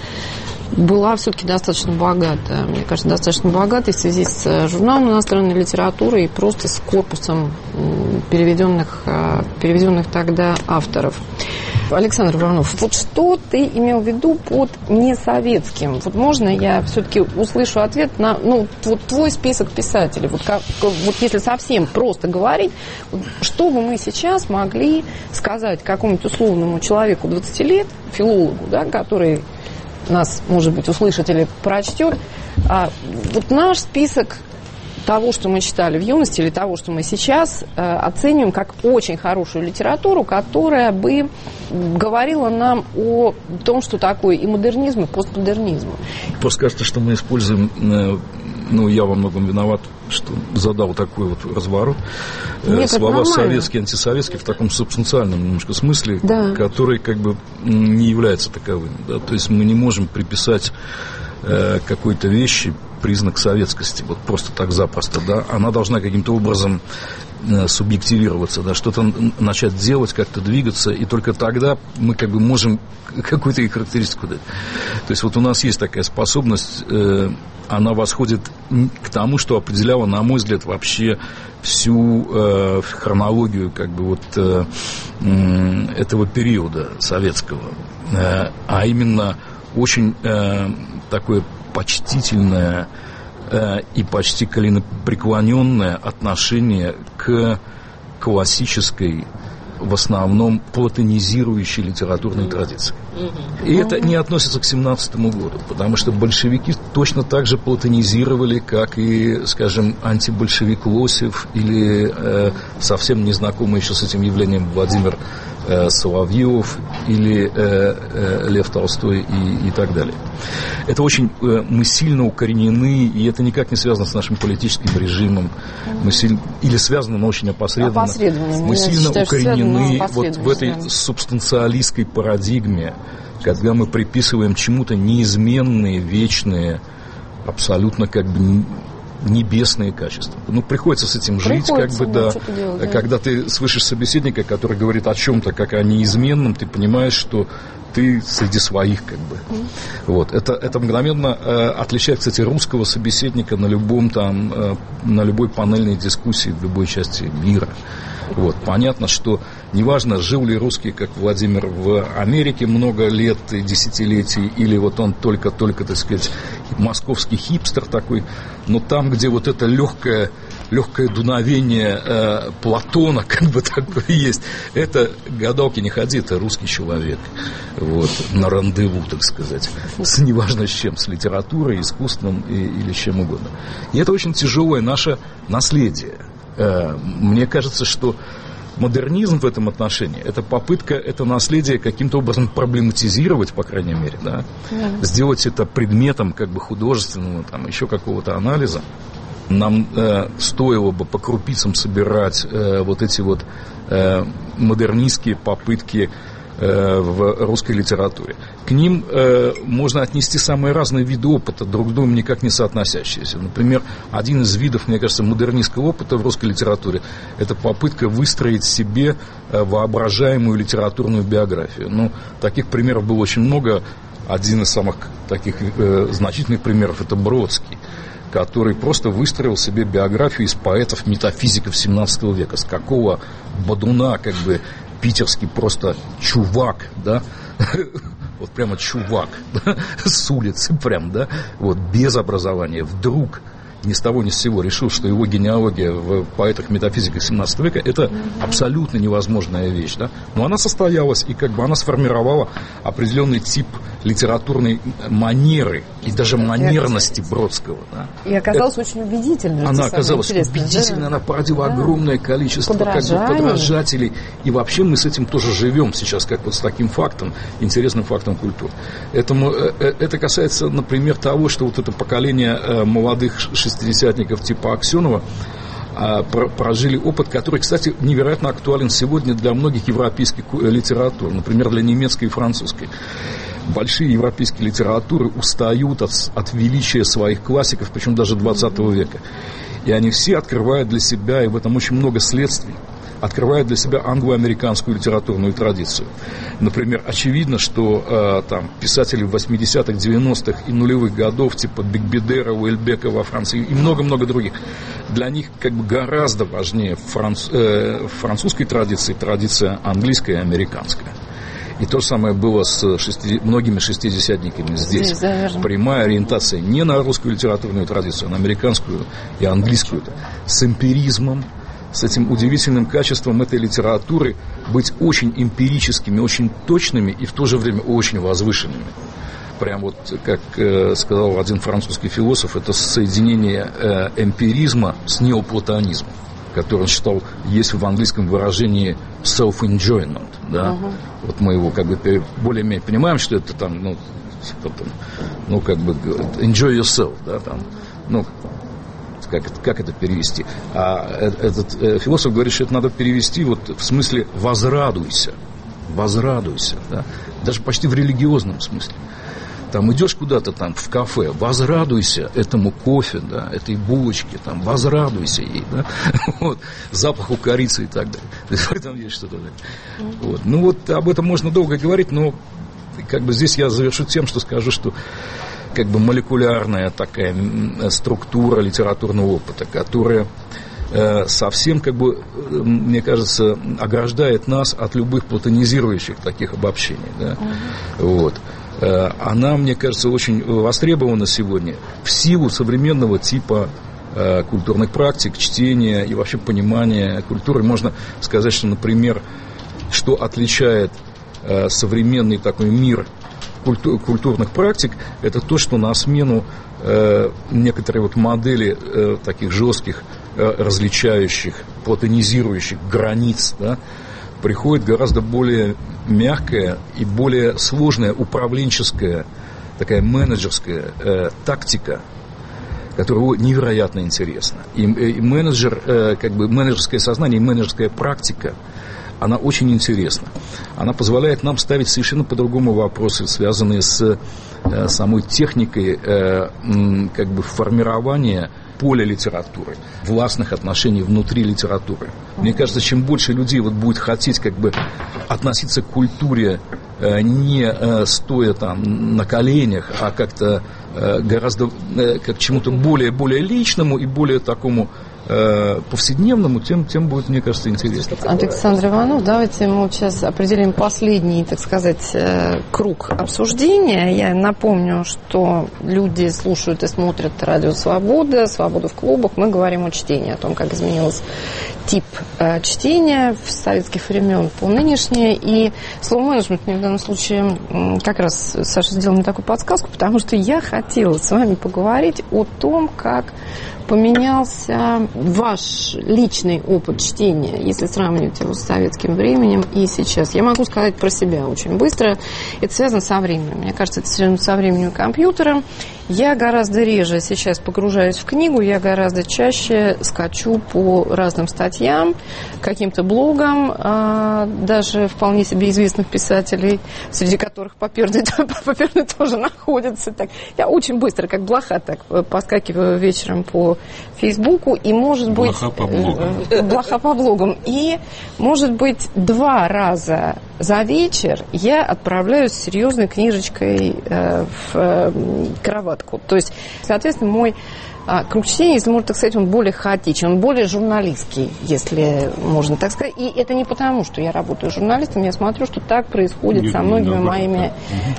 была все-таки достаточно богата. Мне кажется, достаточно богата в связи с журналом иностранной литературы и просто с корпусом переведенных, переведенных тогда авторов. Александр Воронов, вот что ты имел в виду под несоветским? Вот можно я все-таки услышу ответ на, ну, вот твой список писателей? Вот, как, вот если совсем просто говорить, вот, что бы мы сейчас могли сказать какому-нибудь условному человеку двадцати лет, филологу, да, который нас, может быть, услышит или прочтет, а, вот наш список того, что мы читали в юности, или того, что мы сейчас э, оцениваем как очень хорошую литературу, которая бы говорила нам о том, что такое и модернизм, и постмодернизм. Просто кажется, что мы используем, э, ну, я во многом виноват, что задал такой вот разворот. Э, Нет, слова советский, антисоветский в таком субстанциальном немножко смысле, да, который как бы не является таковым. Да? То есть мы не можем приписать э, какой-то вещи признак советскости, вот просто так запросто, да, она должна каким-то образом э, субъективироваться, да, что-то начать делать, как-то двигаться, и только тогда мы как бы можем какую-то их характеристику дать. То есть вот у нас есть такая способность, э, она восходит к тому, что определяло, на мой взгляд, вообще всю э, хронологию как бы вот э, э, этого периода советского, э, а именно очень э, такое почтительное э, и почти коленопреклоненное отношение к классической, в основном платонизирующей литературной традиции. И это не относится к семнадцатому году, потому что большевики точно так же платонизировали, как и, скажем, антибольшевик Лосев или э, совсем незнакомый еще с этим явлением Владимир э, Соловьев или э, э, Лев Толстой и, и так далее. Это очень... Э, мы сильно укоренены, и это никак не связано с нашим политическим режимом. Мы сильно, или связано, но очень опосредованно. Опосредованно. Мы сильно считаю, укоренены вот в этой субстанциалистской парадигме, когда мы приписываем чему-то неизменные, вечные, абсолютно как бы небесные качества. Ну, приходится с этим жить, приходится, как бы, да. Делать, да. Когда ты слышишь собеседника, который говорит о чем-то, как о неизменном, ты понимаешь, что ты среди своих, как бы. Mm. Вот. Это, это мгновенно э, отличает, кстати, русского собеседника на любом там, э, на любой панельной дискуссии в любой части мира. Вот. Понятно, что неважно, жил ли русский, как Владимир, в Америке много лет и десятилетий, или вот он только-только, так сказать, московский хипстер такой, но там, где вот это легкое, легкое дуновение э, Платона, как бы такое есть, это гадалки не ходи, это русский человек. Вот, на рандеву, так сказать, с неважно с чем, с литературой, искусством и, или чем угодно. И это очень тяжелое наше наследие. Мне кажется, что модернизм в этом отношении – это попытка это наследие каким-то образом проблематизировать, по крайней мере, да? Yeah. Сделать это предметом как бы художественного, там, еще какого-то анализа. Нам э, стоило бы по крупицам собирать э, вот эти вот э, модернистские попытки э, в русской литературе. К ним э, можно отнести самые разные виды опыта, друг с другом никак не соотносящиеся. Например, один из видов, мне кажется, модернистского опыта в русской литературе – это попытка выстроить себе э, воображаемую литературную биографию. Ну, таких примеров было очень много. Один из самых таких э, значительных примеров – это Бродский, который просто выстроил себе биографию из поэтов-метафизиков семнадцатого века. С какого бодуна, как бы, питерский просто чувак, да, вот прямо чувак, да? С улицы прям, да, вот, без образования, вдруг ни с того ни с сего решил, что его генеалогия в поэтах-метафизиках семнадцатого века – это абсолютно невозможная вещь, да? Но она состоялась, и как бы она сформировала определенный тип литературной манеры и даже манерности Бродского, да? И оказалась это, очень убедительной. Она оказалась убедительной, да? Она породила да. огромное количество как бы, подражателей, и вообще мы с этим тоже живем сейчас, как вот с таким фактом, интересным фактом культуры. Этому, это касается, например, того, что вот это поколение молодых шестидесятников типа Аксенова прожили опыт, который, кстати, невероятно актуален сегодня для многих европейских литератур, например, для немецкой и французской. Большие европейские литературы устают от, от величия своих классиков, причем даже двадцатого века. И они все открывают для себя, и в этом очень много следствий, открывают для себя англо-американскую литературную традицию. Например, очевидно, что э, там, писатели восьмидесятых, девяностых и нулевых годов, типа Бекбедера, Уэльбека во Франции и много-много других, для них как бы гораздо важнее франц, э, французской традиции, традиция английская и американская. И то же самое было с шести, многими шестидесятниками здесь. здесь Прямая ориентация не на русскую литературную традицию, а на американскую и английскую. С эмпиризмом, с этим удивительным качеством этой литературы быть очень эмпирическими, очень точными и в то же время очень возвышенными. Прям вот, как э, сказал один французский философ, это соединение э, эмпиризма с неоплатонизмом, который он считал, есть в английском выражении self-enjoyment, да, uh-huh. вот мы его как бы более-менее понимаем, что это там, ну, ну как бы enjoy yourself, да, там, ну, как это, как это перевести? А этот э, философ говорит, что это надо перевести вот в смысле возрадуйся, возрадуйся, да, даже почти в религиозном смысле. Там идешь куда-то там в кафе, возрадуйся этому кофе, да, этой булочке, там, возрадуйся ей, да, вот, запаху корицы и так далее. В этом есть что-то. Вот. Ну вот об этом можно долго говорить, но как бы здесь я завершу тем, что скажу, что как бы молекулярная такая структура литературного опыта, которая э, совсем, как бы, мне кажется, ограждает нас от любых платонизирующих таких обобщений, да, вот. Она, мне кажется, очень востребована сегодня в силу современного типа э, культурных практик, чтения и вообще понимания культуры. Можно сказать, что, например, что отличает э, современный такой мир культу- культурных практик, это то, что на смену э, некоторые вот модели э, таких жестких, э, различающих, платонизирующих границ, да, приходит гораздо более мягкая и более сложная управленческая, такая менеджерская э, тактика, которая невероятно интересна. И, и менеджер, э, как бы менеджерское сознание и менеджерская практика, она очень интересна. Она позволяет нам ставить совершенно по-другому вопросы, связанные с э, самой техникой э, м, как бы формирования поля литературы, властных отношений внутри литературы. Мне кажется, чем больше людей вот будет хотеть как бы относиться к культуре э, не э, стоя там на коленях, а как-то э, гораздо э, как к чему-то более, более личному и более такому э, повседневному, тем, тем будет, мне кажется, интересно. Александр Иванов, давайте мы сейчас определим последний, так сказать, круг обсуждения. Я напомню, что люди слушают и смотрят радио «Свобода», «Свобода в клубах». Мы говорим о чтении, о том, как изменился тип э, чтения с советских времен по нынешнее. И слово «менеджмент» мне в данном случае как раз Саша сделал мне такую подсказку, потому что я хотела с вами поговорить о том, как поменялся ваш личный опыт чтения, если сравнивать его с советским временем и сейчас. Я могу сказать про себя очень быстро. Это связано со временем. Мне кажется, это связано со временем компьютера. Я гораздо реже сейчас погружаюсь в книгу, я гораздо чаще скачу по разным статьям, каким-то блогам, даже вполне себе известных писателей, среди которых Поперный, Поперный тоже находится. Так, я очень быстро, как блоха, так поскакиваю вечером по Фейсбуку, и, может быть... Блоха по блогам. Блоха по блогам. И, может быть, два раза за вечер я отправляюсь с серьезной книжечкой э, в э, кроватку. То есть, соответственно, мой э, круг чтения, если можно так сказать, он более хаотичен, он более журналистский, если можно так сказать. И это не потому, что я работаю журналистом, я смотрю, что так происходит не, со многими не, моими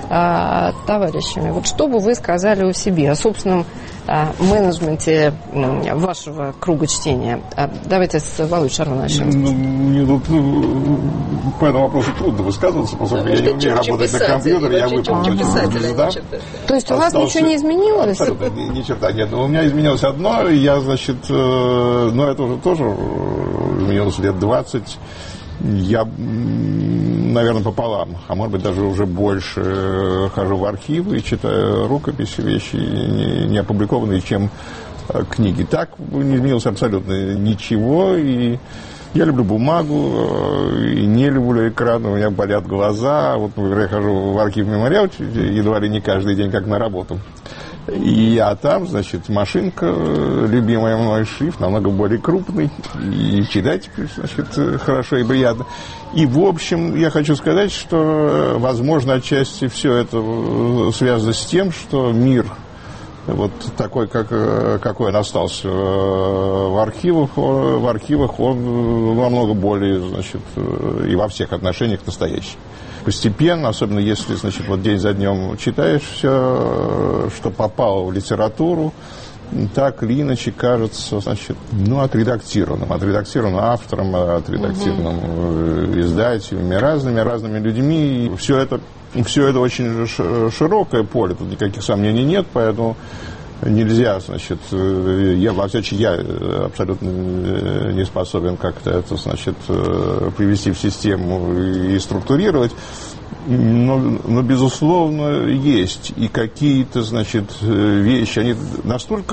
э, товарищами. Вот что бы вы сказали о себе, о собственном э, менеджменте э, вашего круга чтения? А, давайте с Володей Шарова начнем. Ну, мне тут, ну, по этому вопросу трудно высказываться, поскольку да, я не умею работать на компьютере, я выполнил звезда. То есть у вас ничего не изменилось? Абсолютно, ни, ни черта нет. У меня изменилось одно, я, значит, э, ну, это уже тоже изменилось лет двадцать. Я, наверное, пополам, а может быть, даже уже больше хожу в архивы и читаю рукописи, вещи не, не опубликованные, чем книги. Так не изменилось абсолютно ничего, и я люблю бумагу, и не люблю экран, у меня болят глаза. Вот, например, я хожу в архив «Мемориал» едва ли не каждый день, как на работу. И, а там, значит, машинка, любимая мной, шрифт, намного более крупный, и читать, значит, хорошо и приятно. И, в общем, я хочу сказать, что, возможно, отчасти все это связано с тем, что мир вот такой, как, какой он остался в архивах, в архивах он намного более, значит, и во всех отношениях настоящий. Постепенно, особенно если, значит, вот день за днем читаешь все, что попало в литературу, так или иначе кажется, значит, ну, отредактированным, отредактированным автором, отредактированным угу. издателями, разными, разными людьми. И все это Все это очень широкое поле, тут никаких сомнений нет, поэтому нельзя, значит, я, во всяком случае, я абсолютно не способен как-то это, значит, привести в систему и структурировать, но, но безусловно, есть и какие-то, значит, вещи, они настолько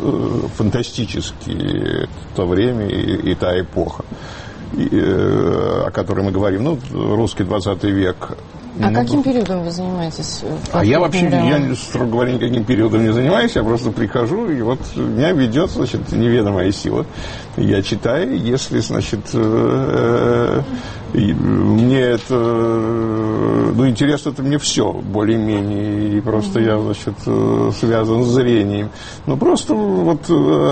фантастические в то время и, и та эпоха, и, о которой мы говорим, ну, русский двадцатый век. А ну, каким периодом вы занимаетесь? А я вообще, я, строго говоря, никаким периодом не занимаюсь, я просто прихожу, и вот меня ведет, значит, неведомая сила. Я читаю, если, значит, э, э, мне это, ну, интересно это мне все, более-менее, и просто mm-hmm. я, значит, связан с зрением. Ну, просто вот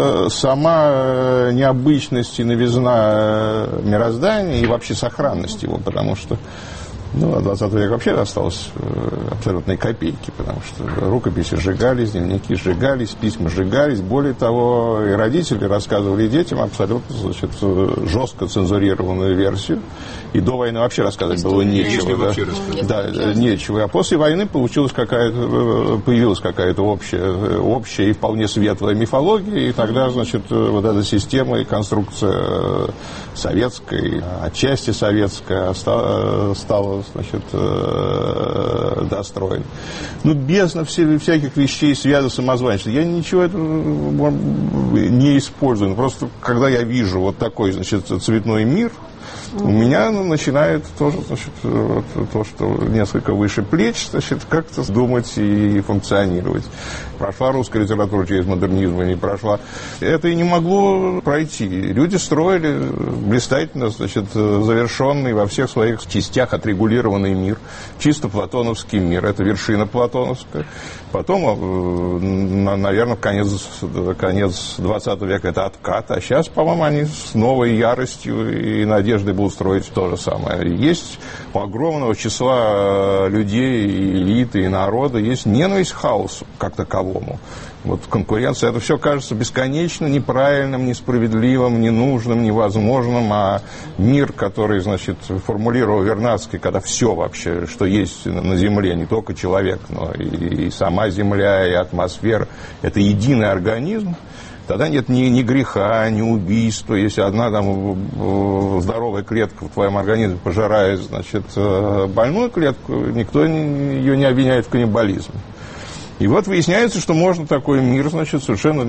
сама необычность и новизна мироздания, и вообще сохранность его, потому что Ну, а двадцатый век вообще осталось абсолютной копейки, потому что рукописи сжигались, дневники сжигались, письма сжигались. Более того, и родители рассказывали детям абсолютно, значит, жестко цензурированную версию. И до войны вообще рассказывать было нечего. Да, да, нечего. А после войны получилась какая-то, появилась какая-то общая, общая и вполне светлая мифология. И тогда, значит, вот эта система и конструкция советской, отчасти советская, стала, значит, достроена. Ну, бездна всяких вещей, связанных с самозванчеством. Я ничего этого не использую. Просто, когда я вижу вот такой, значит, цветной мир, у меня начинает тоже, значит, то, что несколько выше плеч, значит, как-то думать и функционировать. Прошла русская литература через модернизм, и не прошла. Это и не могло пройти. Люди строили блистательно, значит, завершенный во всех своих частях отрегулированный мир, чисто платоновский мир. Это вершина платоновская. Потом, наверное, конец, конец двадцатого века это откат. А сейчас, по-моему, они с новой яростью и надеждой будут строить то же самое. Есть у огромного числа людей, элиты и народа, есть ненависть к хаосу как таковому. Вот конкуренция, это все кажется бесконечно неправильным, несправедливым, ненужным, невозможным, а мир, который, значит, формулировал Вернадский, когда все вообще, что есть на Земле, не только человек, но и, и сама Земля, и атмосфера, это единый организм, тогда нет ни, ни греха, ни убийства. Если одна там здоровая клетка в твоем организме пожирает, значит, больную клетку, никто ее не обвиняет в каннибализме. И вот выясняется, что можно такой мир, значит, совершенно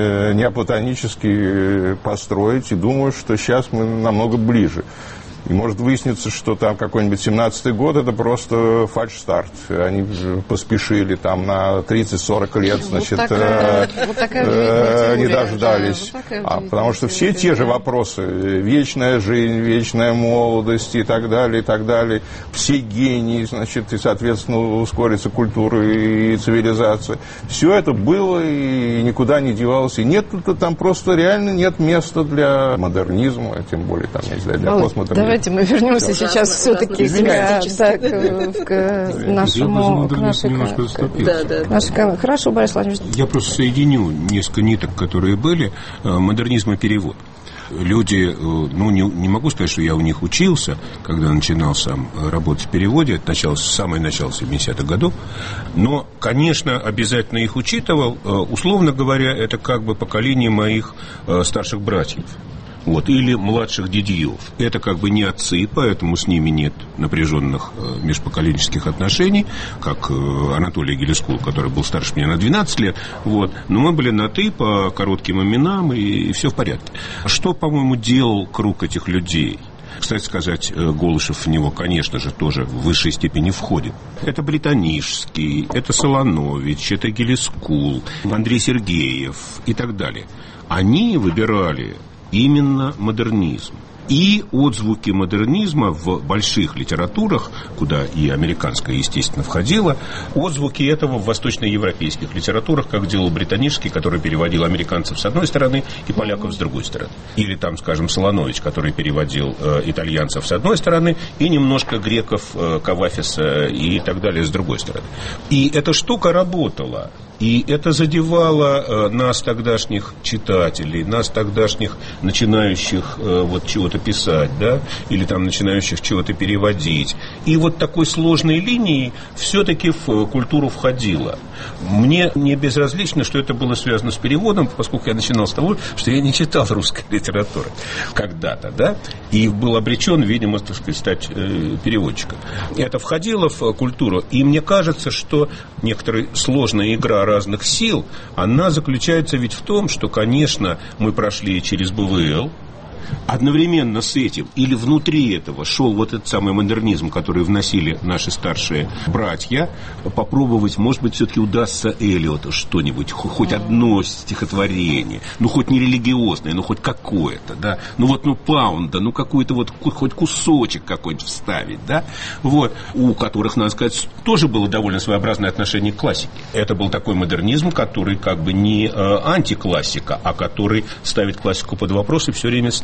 неоплатонически построить, и думаю, что сейчас мы намного ближе. И может выясниться, что там какой-нибудь семнадцатый год это просто фальшстарт. Они поспешили там на тридцать-сорок лет, значит, вот такая, э, вот такая э, не дождались. Да, вот а, потому что все те же вопросы: вечная жизнь, вечная молодость и так далее, и так далее. Все гении, значит, и, соответственно, ускорится культура и цивилизация. Все это было и никуда не девалось. И нет, там просто реально нет места для модернизма, тем более там, не знаю, для постмодернизма. Давайте мы вернемся да, сейчас все-таки к, да, к, к нашему... К нашей, немножко заступился. Да, да, нашей, да. Хорошо, Борис Владимирович. Я просто соединю несколько ниток, которые были. Модернизм и перевод. Люди, ну, не, не могу сказать, что я у них учился, когда начинал сам работать в переводе, это началось, самое начало семидесятых годов, но, конечно, обязательно их учитывал. Условно говоря, это как бы поколение моих старших братьев. Вот, или младших дядьев. Это как бы не отцы, поэтому с ними нет напряженных э, межпоколенческих отношений, как э, Анатолий Гелескул, который был старше меня на двенадцать лет. Вот. Но мы были на «ты» по коротким именам, и, и все в порядке. Что, по-моему, делал круг этих людей? Кстати сказать, Голышев в него, конечно же, тоже в высшей степени входит. Это Британишский, это Солонович, это Гелескул, Андрей Сергеев и так далее. Они выбирали именно модернизм. И отзвуки модернизма в больших литературах, куда и американская, естественно, входила, отзвуки этого в восточноевропейских литературах, как делал Британишский, который переводил американцев с одной стороны и поляков с другой стороны. Или там, скажем, Солонович, который переводил э, итальянцев с одной стороны и немножко греков, э, Кавафиса и так далее с другой стороны. И эта штука работала. И это задевало э, нас, тогдашних читателей, нас, тогдашних начинающих э, вот чего-то писать, да, или там начинающих чего-то переводить. И вот такой сложной линией все-таки в культуру входило. Мне не безразлично, что это было связано с переводом, поскольку я начинал с того, что я не читал русской литературы когда-то, да, и был обречен, видимо, так сказать, стать э, переводчиком. Это входило в культуру, и мне кажется, что некоторая сложная игра разных сил, она заключается ведь в том, что, конечно, мы прошли через бэ вэ эл, одновременно с этим или внутри этого шел вот этот самый модернизм, который вносили наши старшие братья, попробовать, может быть, все-таки удастся Эллиоту что-нибудь, хоть одно стихотворение, ну, хоть не религиозное, ну, хоть какое-то, да, ну, вот, ну, Паунда, ну, какой-то вот, хоть кусочек какой-нибудь вставить, да, вот, у которых, надо сказать, тоже было довольно своеобразное отношение к классике. Это был такой модернизм, который как бы не э, антиклассика, а который ставит классику под вопрос и все время с ней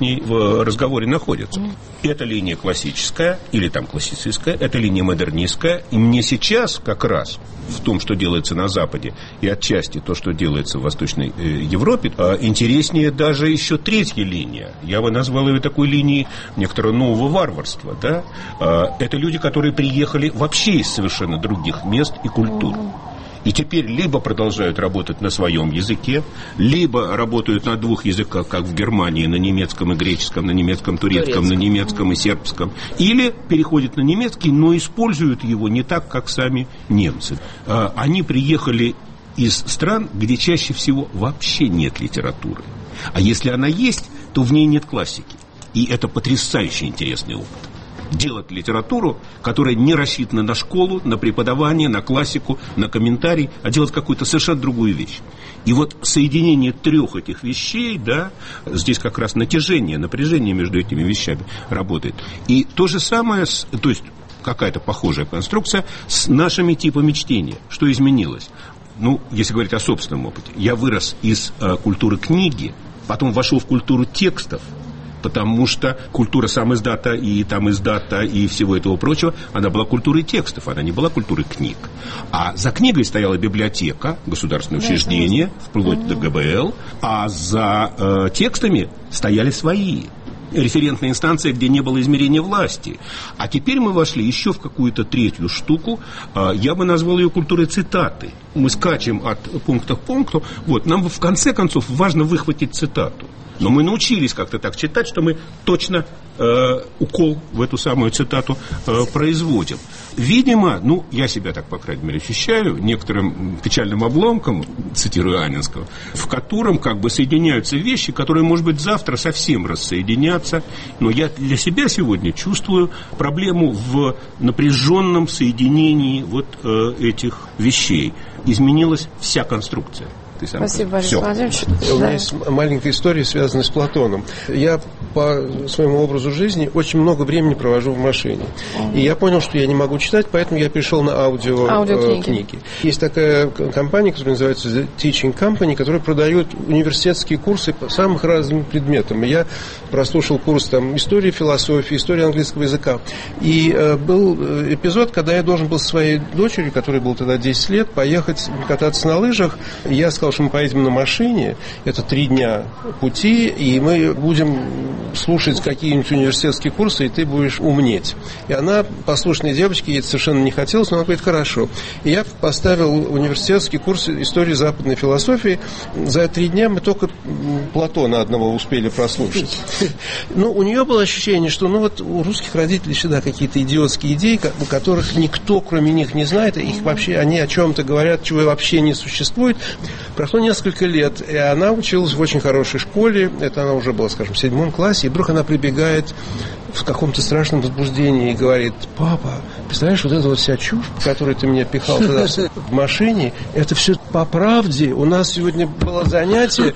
ней в разговоре находятся. Это линия классическая, или там классицистская, это линия модернистская. И мне сейчас как раз в том, что делается на Западе, и отчасти то, что делается в Восточной Европе, интереснее даже еще третья линия. Я бы назвал ее такой линией некоторого нового варварства. Да? Это люди, которые приехали вообще из совершенно других мест и культур. И теперь либо продолжают работать на своем языке, либо работают на двух языках, как в Германии, на немецком и греческом, на немецком, турецком, турецком. на немецком и сербском. Или переходят на немецкий, но используют его не так, как сами немцы. Они приехали из стран, где чаще всего вообще нет литературы. А если она есть, то в ней нет классики. И это потрясающе интересный опыт. Делать литературу, которая не рассчитана на школу, на преподавание, на классику, на комментарий, а делать какую-то совершенно другую вещь. И вот соединение трех этих вещей, да, здесь как раз натяжение, напряжение между этими вещами работает. И то же самое, с, то есть какая-то похожая конструкция с нашими типами чтения. Что изменилось? Ну, если говорить о собственном опыте. Я вырос из э, культуры книги, потом вошел в культуру текстов, потому что культура сам издата и там издата и всего этого прочего, она была культурой текстов, она не была культурой книг. А за книгой стояла библиотека, государственное учреждение, вплоть до гэ бэ эл, а за э, текстами стояли свои. Референтная инстанция, где не было измерения власти. А теперь мы вошли еще в какую-то третью штуку. Я бы назвал ее культурой цитаты. Мы скачем от пункта к пункту. Вот, нам в конце концов важно выхватить цитату. Но мы научились как-то так читать, что мы точно э, укол в эту самую цитату э, производим. Видимо, ну, я себя так, по крайней мере, ощущаю, некоторым печальным обломком, цитирую Анинского, в котором как бы соединяются вещи, которые, может быть, завтра совсем рассоединятся. Но я для себя сегодня чувствую проблему в напряженном соединении вот э, этих вещей. Изменилась вся конструкция. Спасибо, Борис Все. Владимирович. У меня есть маленькая история, связанная с Платоном. Я по своему образу жизни очень много времени провожу в машине. И я понял, что я не могу читать, поэтому я перешел на аудио, аудиокниги. Книги. Есть такая компания, которая называется The Teaching Company, которая продает университетские курсы по самым разным предметам. И я прослушал курс там, истории философии, истории английского языка. И э, был эпизод, когда я должен был со своей дочерью, которой было тогда десять лет, поехать кататься на лыжах. Я сказал, что мы поедем на машине, это три дня пути, и мы будем слушать какие-нибудь университетские курсы, и ты будешь умнеть. И она, послушная девочка, ей это совершенно не хотелось, но она говорит, хорошо. И я поставил университетский курс истории западной философии. За три дня мы только Платона одного успели прослушать. Ну, у нее было ощущение, что ну вот у русских родителей всегда какие-то идиотские идеи, у которых никто, кроме них, не знает, их вообще, они о чем-то говорят, чего вообще не существует. Прошло несколько лет, и она училась в очень хорошей школе, это она уже была, скажем, в седьмом классе, и вдруг она прибегает в каком-то страшном возбуждении и говорит, папа, представляешь, вот эта вот вся чушь, которую ты меня пихал тогда в машине, это все по правде. У нас сегодня было занятие,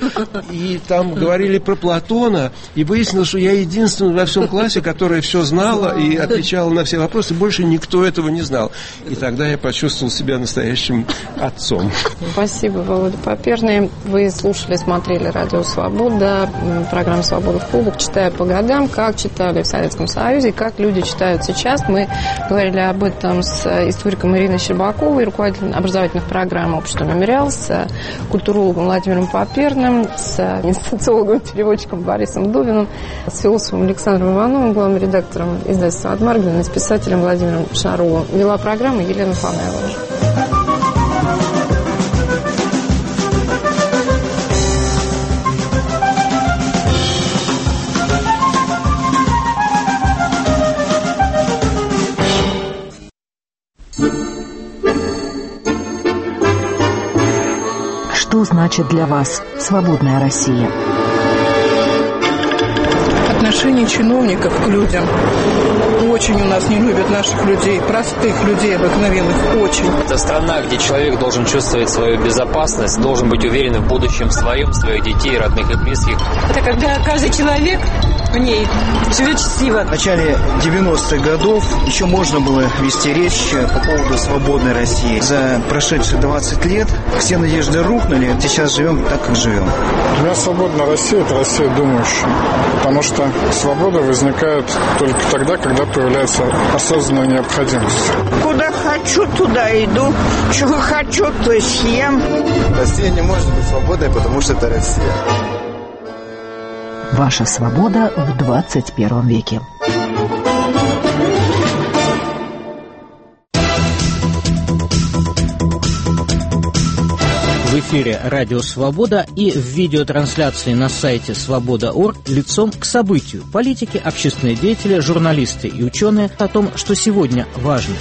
и там говорили про Платона, и выяснилось, что я единственный во всем классе, которая все знала и отвечала на все вопросы, больше никто этого не знал. И тогда я почувствовал себя настоящим отцом. Спасибо, Володя Поперный. Вы слушали, смотрели «Радио Свобода», программу «Свобода в клубах», читая по годам, как читали в Советском Союзе, как люди читают сейчас. Мы говорили об этом с историком Ириной Щербаковой, руководителем образовательных программ общества «Мемориал», с культурологом Владимиром Поперным, с социологом-переводчиком Борисом Дубиным, с философом Александром Ивановым, главным редактором издательства «От Маргина», с писателем Владимиром Шаровым. Вела программу Елена Фанайлова. Что значит для вас свободная Россия? Отношение чиновников к людям. Очень у нас не любят наших людей, простых людей, обыкновенных, очень. Это страна, где человек должен чувствовать свою безопасность, должен быть уверен в будущем своем, своих детей, родных и близких. Это когда каждый человек в ней живет счастливо. В начале девяностых годов еще можно было вести речь по поводу свободной России. За прошедшие двадцать лет все надежды рухнули. Сейчас живем так, как живем. Для меня свободная Россия – это Россия думающая. Потому что свобода возникает только тогда, когда появляется осознанная необходимость. Куда хочу, туда иду. Чего хочу, то и съем. Россия не может быть свободной, потому что это Россия. Ваша свобода в двадцать первом веке. В эфире «Радио Свобода» и в видеотрансляции на сайте свобода точка орг лицом к событию. Политики, общественные деятели, журналисты и ученые о том, что сегодня важно.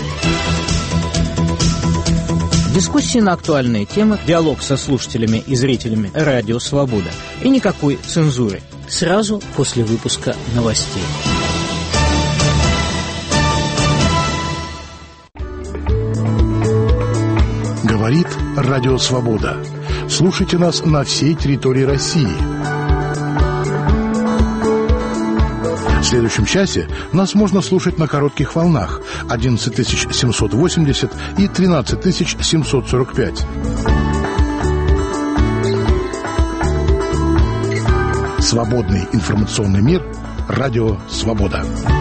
Дискуссии на актуальные темы, диалог со слушателями и зрителями «Радио Свобода». И никакой цензуры. Сразу после выпуска новостей. Говорит Радио Свобода. Слушайте нас на всей территории России. В следующем часе нас можно слушать на коротких волнах одиннадцать тысяч семьсот восемьдесят и тринадцать тысяч семьсот сорок пять. Свободный информационный мир. Радио Свобода.